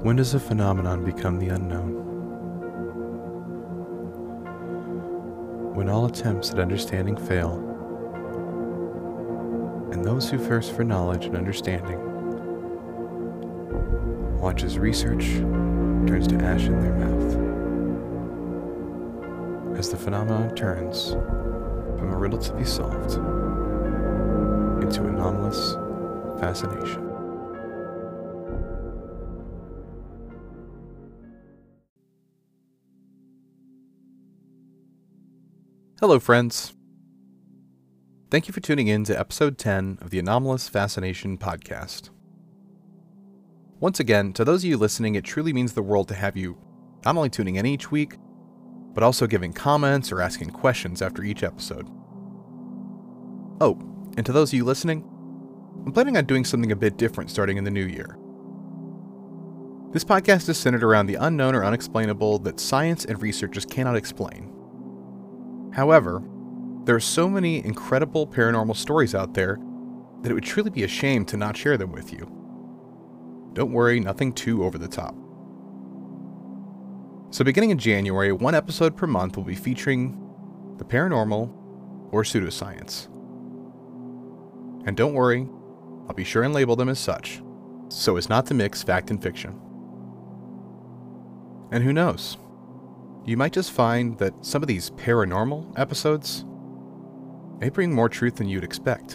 When does a phenomenon become the unknown? When all attempts at understanding fail, and those who thirst for knowledge and understanding watch as research turns to ash in their mouth, as the phenomenon turns from a riddle to be solved into anomalous fascination. Hello, friends. Thank you for tuning in to episode 10 of the Anomalous Fascination podcast. Once again, to those of you listening, it truly means the world to have you not only tuning in each week, but also giving comments or asking questions after each episode. Oh, and to those of you listening, I'm planning on doing something a bit different starting in the new year. This podcast is centered around the unknown or unexplainable that science and research just cannot explain. However, there are so many incredible paranormal stories out there that it would truly be a shame to not share them with you. Don't worry, nothing too over the top. So beginning in January, one episode per month will be featuring the paranormal or pseudoscience. And don't worry, I'll be sure and label them as such, so as not to mix fact and fiction. And who knows? You might just find that some of these paranormal episodes may bring more truth than you'd expect.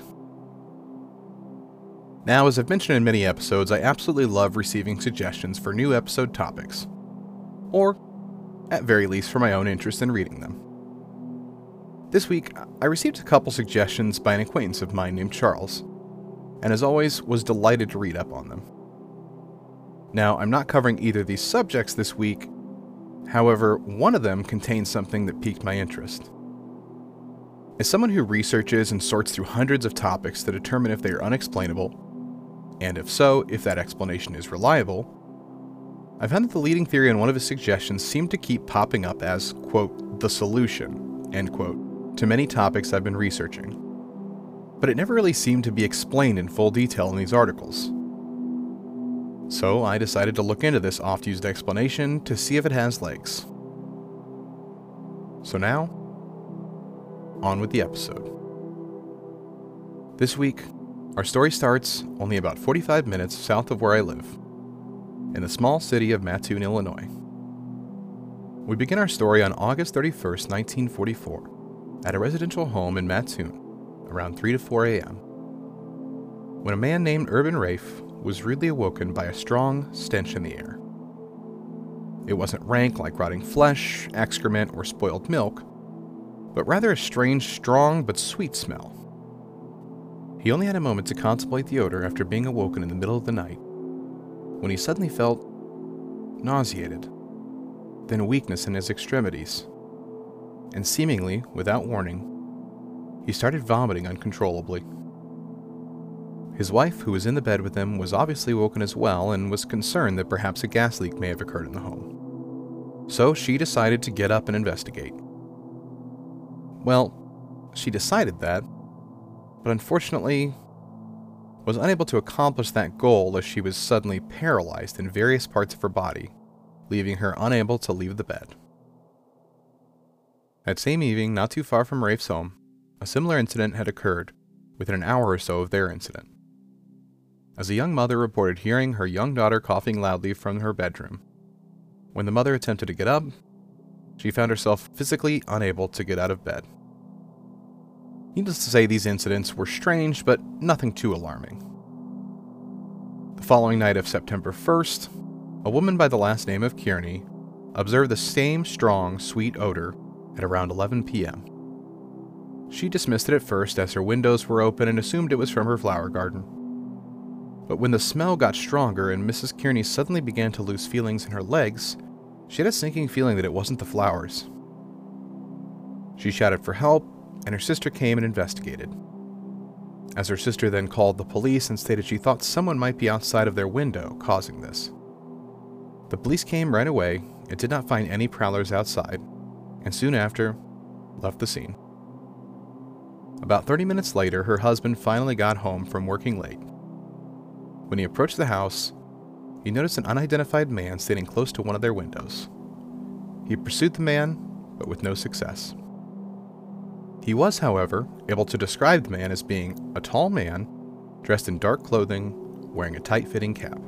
Now, as I've mentioned in many episodes, I absolutely love receiving suggestions for new episode topics, or, at very least, for my own interest in reading them. This week, I received a couple suggestions by an acquaintance of mine named Charles, and as always, was delighted to read up on them. Now, I'm not covering either of these subjects this week. However, one of them contains something that piqued my interest. As someone who researches and sorts through hundreds of topics to determine if they are unexplainable, and if so, if that explanation is reliable, I found that the leading theory on one of his suggestions seemed to keep popping up as, quote, the solution, end quote, to many topics I've been researching. But it never really seemed to be explained in full detail in these articles. So I decided to look into this oft-used explanation to see if it has legs. So now, on with the episode. This week, our story starts only about 45 minutes south of where I live, in the small city of Mattoon, Illinois. We begin our story on August 31st, 1944, at a residential home in Mattoon, around 3 to 4 a.m., when a man named Urban Rafe was rudely awoken by a strong stench in the air. It wasn't rank like rotting flesh, excrement, or spoiled milk, but rather a strange, strong but sweet smell. He only had a moment to contemplate the odor after being awoken in the middle of the night, when he suddenly felt nauseated, then a weakness in his extremities, and seemingly without warning, he started vomiting uncontrollably. His wife, who was in the bed with him, was obviously woken as well and was concerned that perhaps a gas leak may have occurred in the home. So she decided to get up and investigate. Well, she decided that, but unfortunately was unable to accomplish that goal as she was suddenly paralyzed in various parts of her body, leaving her unable to leave the bed. That same evening, not too far from Rafe's home, a similar incident had occurred within an hour or so of their incident, as a young mother reported hearing her young daughter coughing loudly from her bedroom. When the mother attempted to get up, she found herself physically unable to get out of bed. Needless to say, these incidents were strange, but nothing too alarming. The following night of September 1st, a woman by the last name of Kearney observed the same strong, sweet odor at around 11 p.m. She dismissed it at first as her windows were open and assumed it was from her flower garden. But when the smell got stronger and Mrs. Kearney suddenly began to lose feelings in her legs, she had a sinking feeling that it wasn't the flowers. She shouted for help, and her sister came and investigated. As her sister then called the police and stated she thought someone might be outside of their window causing this. The police came right away and did not find any prowlers outside, and soon after, left the scene. About 30 minutes later, her husband finally got home from working late. When he approached the house, he noticed an unidentified man standing close to one of their windows. He pursued the man, but with no success. He was, however, able to describe the man as being a tall man, dressed in dark clothing, wearing a tight-fitting cap.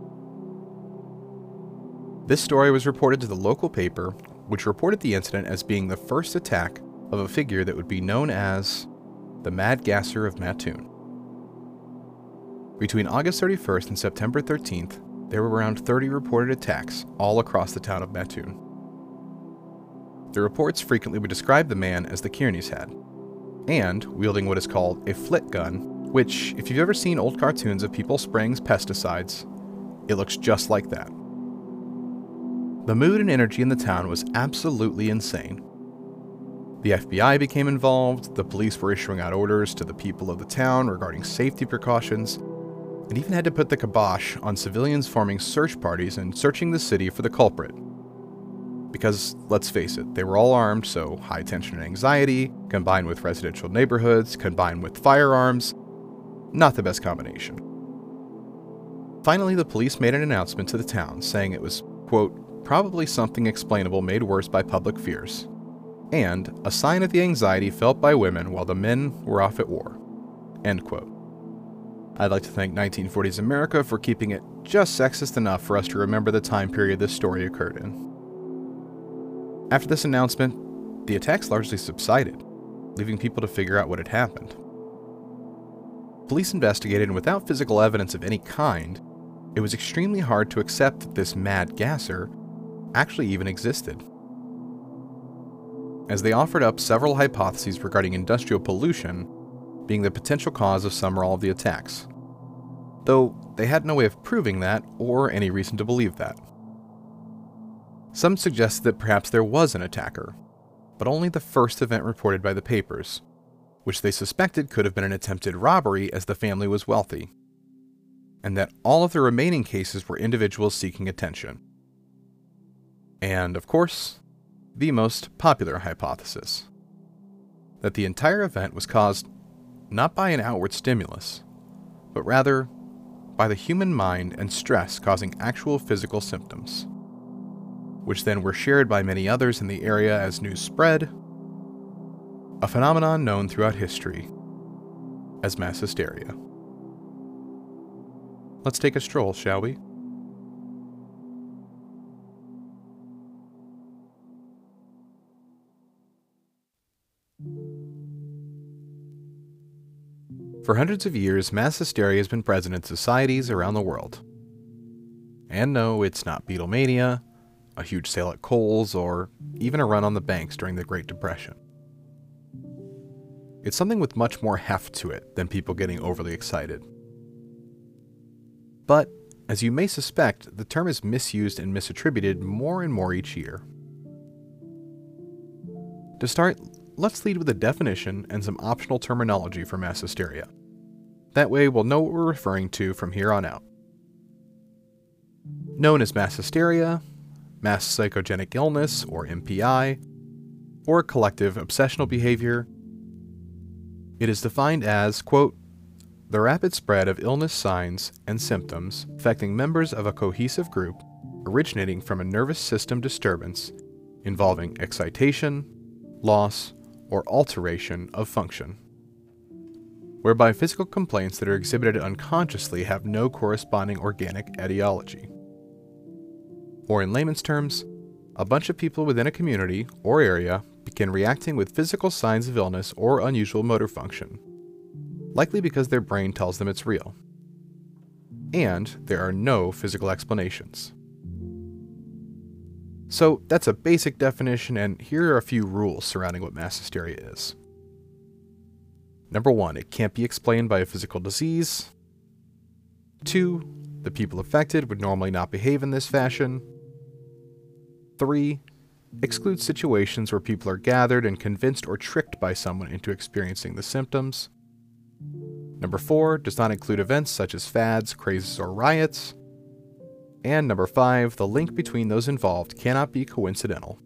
This story was reported to the local paper, which reported the incident as being the first attack of a figure that would be known as the Mad Gasser of Mattoon. Between August 31st and September 13th, there were around 30 reported attacks all across the town of Mattoon. The reports frequently would describe the man as the Kearneys had, and wielding what is called a flit gun, which, if you've ever seen old cartoons of people spraying pesticides, it looks just like that. The mood and energy in the town was absolutely insane. The FBI became involved, the police were issuing out orders to the people of the town regarding safety precautions, and even had to put the kibosh on civilians forming search parties and searching the city for the culprit. Because, let's face it, they were all armed, so high tension and anxiety, combined with residential neighborhoods, combined with firearms, not the best combination. Finally, the police made an announcement to the town saying it was, quote, probably something explainable made worse by public fears, and a sign of the anxiety felt by women while the men were off at war, end quote. I'd like to thank 1940s America for keeping it just sexist enough for us to remember the time period this story occurred in. After this announcement, the attacks largely subsided, leaving people to figure out what had happened. Police investigated, and without physical evidence of any kind, it was extremely hard to accept that this Mad Gasser actually even existed. As they offered up several hypotheses regarding industrial pollution being the potential cause of some or all of the attacks, though they had no way of proving that or any reason to believe that. Some suggested that perhaps there was an attacker, but only the first event reported by the papers, which they suspected could have been an attempted robbery as the family was wealthy, and that all of the remaining cases were individuals seeking attention. And, of course, the most popular hypothesis, that the entire event was caused not by an outward stimulus, but rather by the human mind and stress causing actual physical symptoms, which then were shared by many others in the area as news spread, a phenomenon known throughout history as mass hysteria. Let's take a stroll, shall we? For hundreds of years, mass hysteria has been present in societies around the world. And no, it's not Beatlemania, a huge sale at Kohl's, or even a run on the banks during the Great Depression. It's something with much more heft to it than people getting overly excited. But, as you may suspect, the term is misused and misattributed more and more each year. To start, let's lead with a definition and some optional terminology for mass hysteria. That way we'll know what we're referring to from here on out. Known as mass hysteria, mass psychogenic illness, or MPI, or collective obsessional behavior, it is defined as, quote, the rapid spread of illness signs and symptoms affecting members of a cohesive group originating from a nervous system disturbance involving excitation, loss, or alteration of function, whereby physical complaints that are exhibited unconsciously have no corresponding organic etiology. Or in layman's terms, a bunch of people within a community or area begin reacting with physical signs of illness or unusual motor function, likely because their brain tells them it's real. And there are no physical explanations. So that's a basic definition, and here are a few rules surrounding what mass hysteria is. Number 1, it can't be explained by a physical disease. 2, the people affected would normally not behave in this fashion. 3, excludes situations where people are gathered and convinced or tricked by someone into experiencing the symptoms. Number 4, does not include events such as fads, crazes, or riots. And number 5, the link between those involved cannot be coincidental.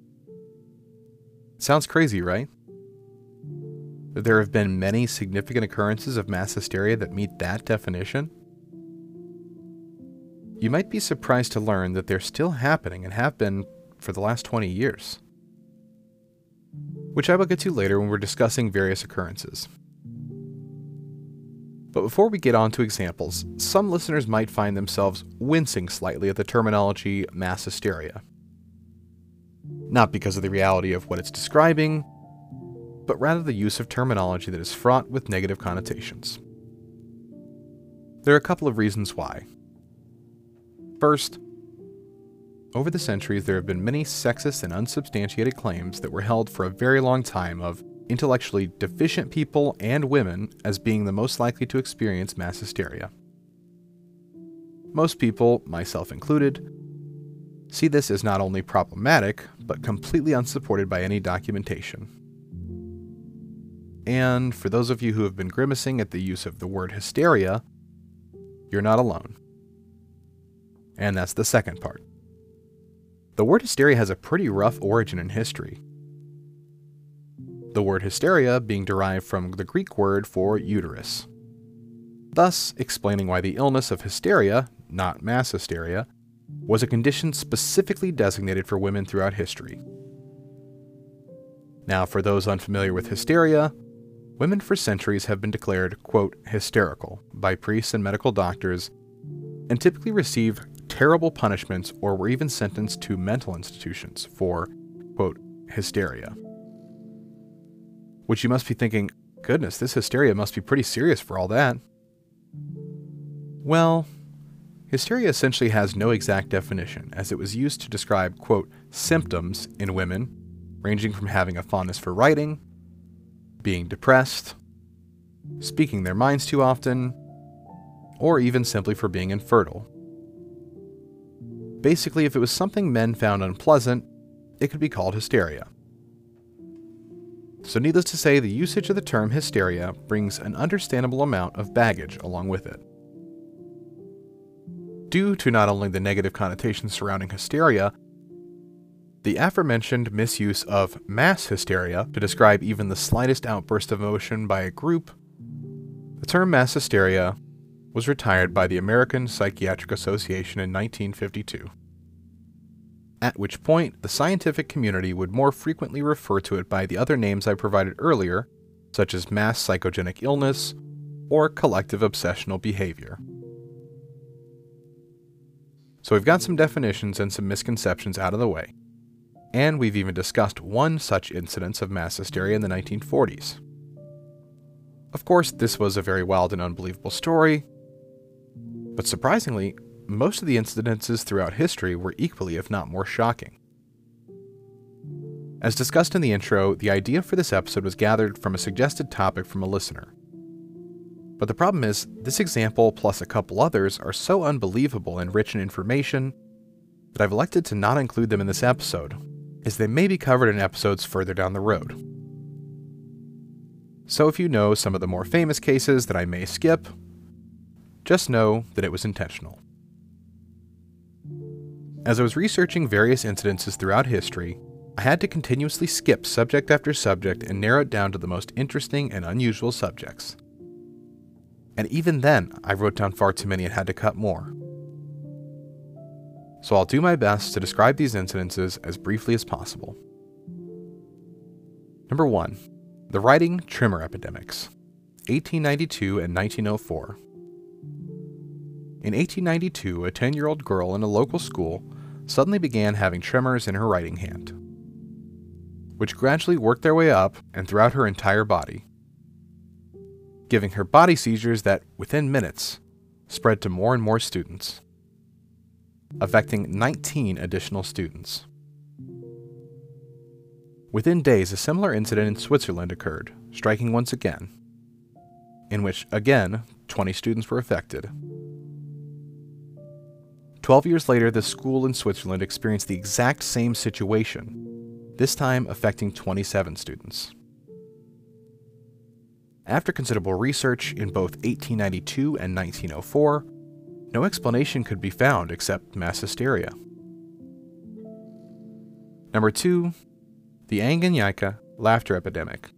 Sounds crazy, right? There have been many significant occurrences of mass hysteria that meet that definition. you might be surprised to learn that they're still happening and have been for the last 20 years. Which I will get to later when we're discussing various occurrences. But before we get on to examples, some listeners might find themselves wincing slightly at the terminology mass hysteria. Not because of the reality of what it's describing, but rather the use of terminology that is fraught with negative connotations. There are a couple of reasons why. First, over the centuries there have been many sexist and unsubstantiated claims that were held for a very long time of intellectually deficient people and women as being the most likely to experience mass hysteria. Most people, myself included, see this as not only problematic, but completely unsupported by any documentation. And for those of you who have been grimacing at the use of the word hysteria, you're not alone. And that's the second part. The word hysteria has a pretty rough origin in history. The word hysteria being derived from the Greek word for uterus, thus explaining why the illness of hysteria, not mass hysteria, was a condition specifically designated for women throughout history. Now, for those unfamiliar with hysteria, women for centuries have been declared, quote, hysterical by priests and medical doctors, and typically receive terrible punishments or were even sentenced to mental institutions for, quote, hysteria. Which you must be thinking, goodness, this hysteria must be pretty serious for all that. Well, hysteria essentially has no exact definition, as it was used to describe, quote, symptoms in women, ranging from having a fondness for writing, being depressed, speaking their minds too often, or even simply for being infertile. Basically, if it was something men found unpleasant, it could be called hysteria. So needless to say, the usage of the term hysteria brings an understandable amount of baggage along with it. Due to not only the negative connotations surrounding hysteria, the aforementioned misuse of mass hysteria to describe even the slightest outburst of emotion by a group, the term mass hysteria was retired by the American Psychiatric Association in 1952. At which point, the scientific community would more frequently refer to it by the other names I provided earlier, such as mass psychogenic illness or collective obsessional behavior. So we've got some definitions and some misconceptions out of the way, and we've even discussed one such incidence of mass hysteria in the 1940s. Of course, this was a very wild and unbelievable story, but surprisingly, most of the incidences throughout history were equally, if not more, shocking. As discussed in the intro, the idea for this episode was gathered from a suggested topic from a listener. But the problem is, this example plus a couple others are so unbelievable and rich in information that I've elected to not include them in this episode, as they may be covered in episodes further down the road. So if you know some of the more famous cases that I may skip, just know that it was intentional. As I was researching various incidences throughout history, I had to continuously skip subject after subject and narrow it down to the most interesting and unusual subjects. And even then, I wrote down far too many and had to cut more. So I'll do my best to describe these incidences as briefly as possible. Number 1. The writing tremor epidemics, 1892 and 1904. In 1892, a 10-year-old girl in a local school suddenly began having tremors in her writing hand, which gradually worked their way up and throughout her entire body, giving her body seizures that, within minutes, spread to more and more students, affecting 19 additional students. Within days, a similar incident in Switzerland occurred, striking once again, in which, again, 20 students were affected. 12 years later, the school in Switzerland experienced the exact same situation, this time affecting 27 students. After considerable research in both 1892 and 1904, no explanation could be found except mass hysteria. Number 2. The Tanganyika laughter epidemic,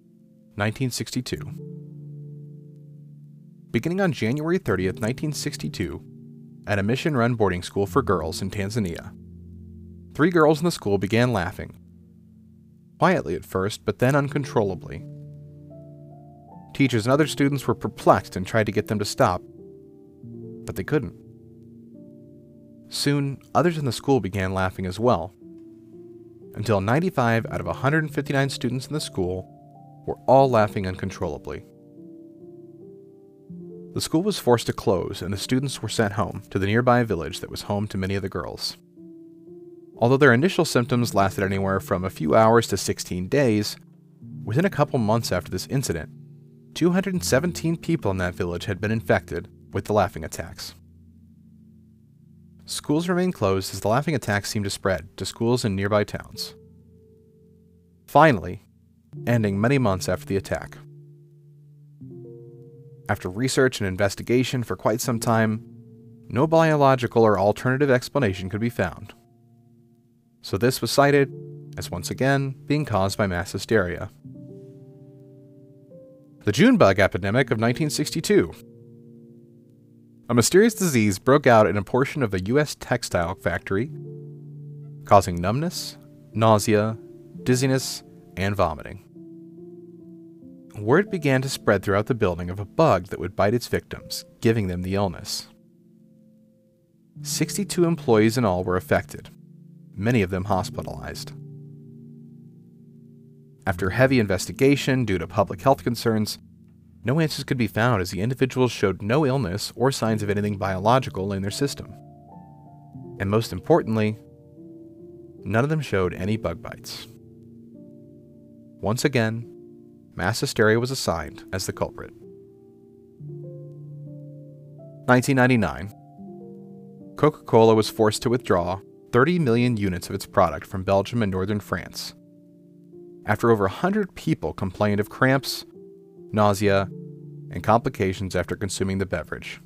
1962. Beginning on January 30th, 1962, at a mission-run boarding school for girls in Tanzania. 3 girls in the school began laughing. Quietly at first, but then uncontrollably. Teachers and other students were perplexed and tried to get them to stop, but they couldn't. Soon, others in the school began laughing as well, until 95 out of 159 students in the school were all laughing uncontrollably. The school was forced to close, and the students were sent home to the nearby village that was home to many of the girls. Although their initial symptoms lasted anywhere from a few hours to 16 days, within a couple months after this incident, 217 people in that village had been infected with the laughing attacks. Schools remained closed as the laughing attacks seemed to spread to schools in nearby towns, finally ending many months after the attack. After research and investigation for quite some time, no biological or alternative explanation could be found. So this was cited as once again being caused by mass hysteria. The June bug epidemic of 1962. A mysterious disease broke out in a portion of a U.S. textile factory, causing numbness, nausea, dizziness, and vomiting. Word began to spread throughout the building of a bug that would bite its victims, giving them the illness. 62 employees in all were affected, many of them hospitalized. After heavy investigation due to public health concerns, no answers could be found as the individuals showed no illness or signs of anything biological in their system. And most importantly, none of them showed any bug bites. Once again, mass hysteria was assigned as the culprit. 1999. Coca-Cola was forced to withdraw 30 million units of its product from Belgium and northern France, after over 100 people complained of cramps, nausea, and complications after consuming the beverage.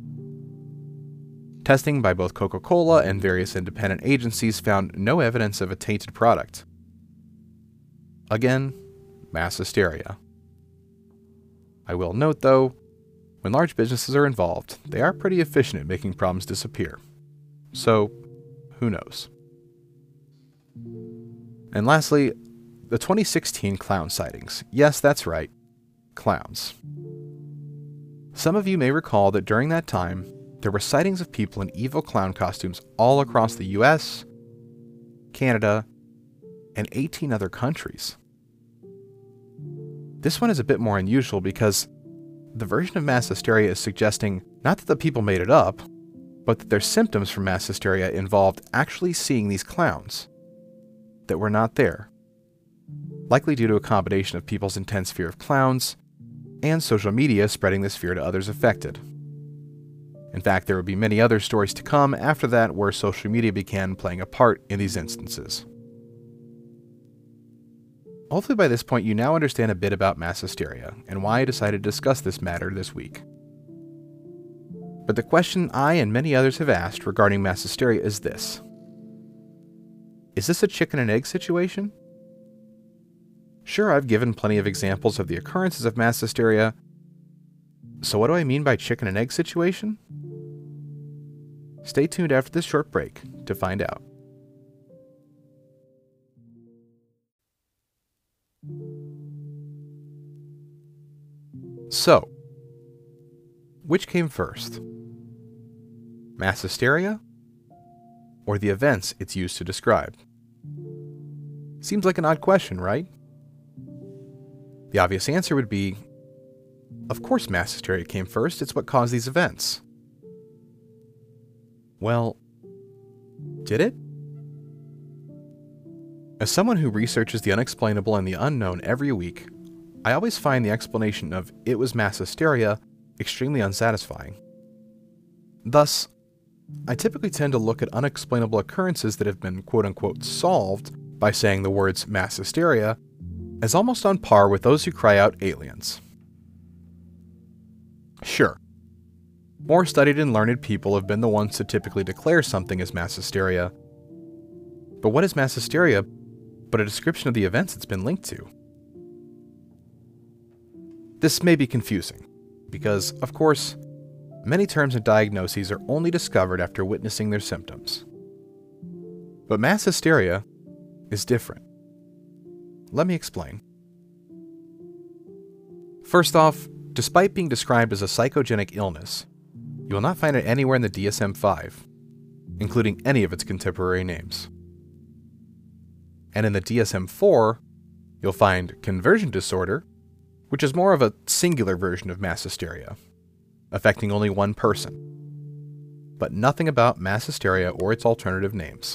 Testing by both Coca-Cola and various independent agencies found no evidence of a tainted product. Again, mass hysteria. I will note, though, when large businesses are involved, they are pretty efficient at making problems disappear. So, who knows? And lastly, the 2016 clown sightings. Yes, that's right, clowns. Some of you may recall that during that time, there were sightings of people in evil clown costumes all across the US, Canada, and 18 other countries. This one is a bit more unusual because the version of mass hysteria is suggesting not that the people made it up, but that their symptoms from mass hysteria involved actually seeing these clowns that were not there, likely due to a combination of people's intense fear of clowns and social media spreading this fear to others affected. In fact, there would be many other stories to come after that where social media began playing a part in these instances. Hopefully by this point you now understand a bit about mass hysteria and why I decided to discuss this matter this week. But the question I and many others have asked regarding mass hysteria is this: is this a chicken and egg situation? Sure, I've given plenty of examples of the occurrences of mass hysteria, so what do I mean by chicken and egg situation? Stay tuned after this short break to find out. So, which came first? Mass hysteria? Or the events it's used to describe? Seems like an odd question, right? The obvious answer would be, of course mass hysteria came first, it's what caused these events. Well, did it? As someone who researches the unexplainable and the unknown every week, I always find the explanation of "it was mass hysteria" extremely unsatisfying. Thus, I typically tend to look at unexplainable occurrences that have been quote-unquote solved by saying the words mass hysteria as almost on par with those who cry out aliens. Sure, more studied and learned people have been the ones to typically declare something as mass hysteria, but what is mass hysteria but a description of the events it's been linked to? This may be confusing, because, of course, many terms and diagnoses are only discovered after witnessing their symptoms. But mass hysteria is different. Let me explain. First off, despite being described as a psychogenic illness, you will not find it anywhere in the DSM-5, including any of its contemporary names. And in the DSM-4, you'll find conversion disorder, which is more of a singular version of mass hysteria, affecting only one person, but nothing about mass hysteria or its alternative names.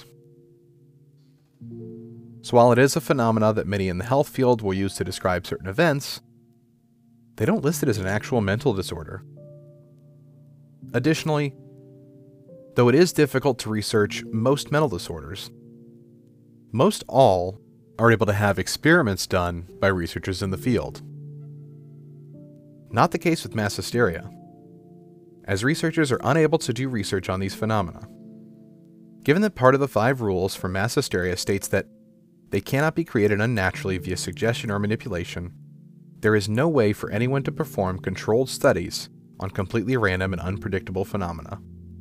So while it is a phenomena that many in the health field will use to describe certain events, they don't list it as an actual mental disorder. Additionally, though it is difficult to research most mental disorders, most all are able to have experiments done by researchers in the field. Not the case with mass hysteria, as researchers are unable to do research on these phenomena. Given that part of the 5 rules for mass hysteria states that they cannot be created unnaturally via suggestion or manipulation, there is no way for anyone to perform controlled studies on completely random and unpredictable phenomena.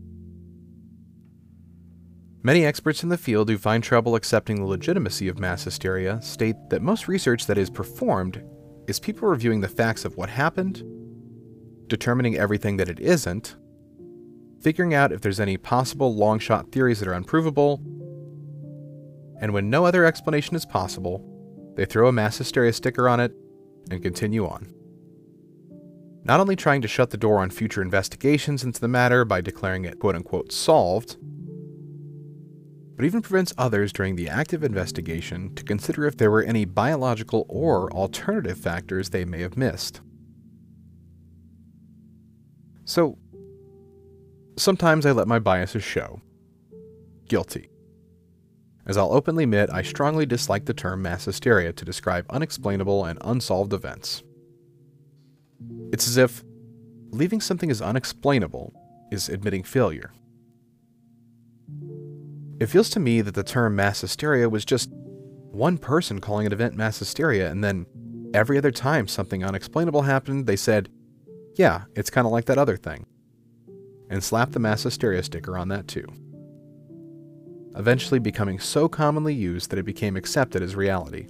Many experts in the field who find trouble accepting the legitimacy of mass hysteria state that most research that is performed is people reviewing the facts of what happened, determining everything that it isn't, figuring out if there's any possible long-shot theories that are unprovable, and when no other explanation is possible, they throw a mass hysteria sticker on it and continue on. Not only trying to shut the door on future investigations into the matter by declaring it quote-unquote solved, but even prevents others during the active investigation to consider if there were any biological or alternative factors they may have missed. So, sometimes I let my biases show. Guilty. As I'll openly admit, I strongly dislike the term mass hysteria to describe unexplainable and unsolved events. It's as if leaving something as unexplainable is admitting failure. It feels to me that the term mass hysteria was just one person calling an event mass hysteria, and then every other time something unexplainable happened, they said, yeah, it's kind of like that other thing, and slapped the mass hysteria sticker on that too, eventually becoming so commonly used that it became accepted as reality.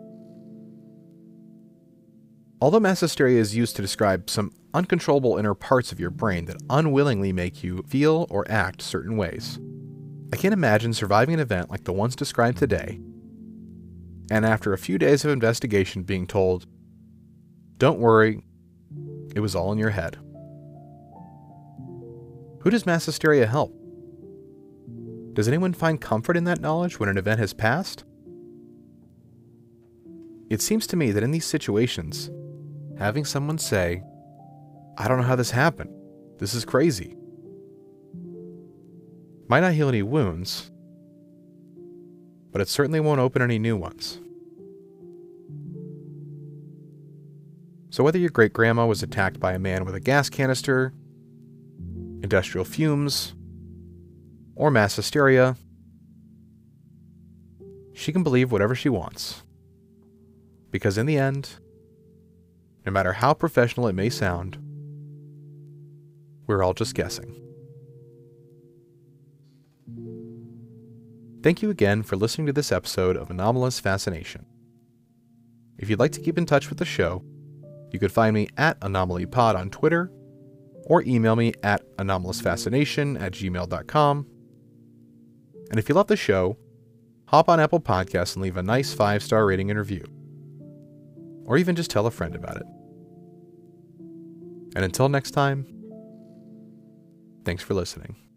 Although mass hysteria is used to describe some uncontrollable inner parts of your brain that unwillingly make you feel or act certain ways, I can't imagine surviving an event like the ones described today, and after a few days of investigation being told, don't worry, it was all in your head. Who does mass hysteria help? Does anyone find comfort in that knowledge when an event has passed? It seems to me that in these situations, having someone say, I don't know how this happened, this is crazy, might not heal any wounds, but it certainly won't open any new ones. So whether your great-grandma was attacked by a man with a gas canister, industrial fumes, or mass hysteria, she can believe whatever she wants. Because in the end, no matter how professional it may sound, we're all just guessing. Thank you again for listening to this episode of Anomalous Fascination. If you'd like to keep in touch with the show, you could find me at AnomalyPod on Twitter, or email me at anomalousfascination@gmail.com. And if you love the show, hop on Apple Podcasts and leave a nice 5-star rating and review. Or even just tell a friend about it. And until next time, thanks for listening.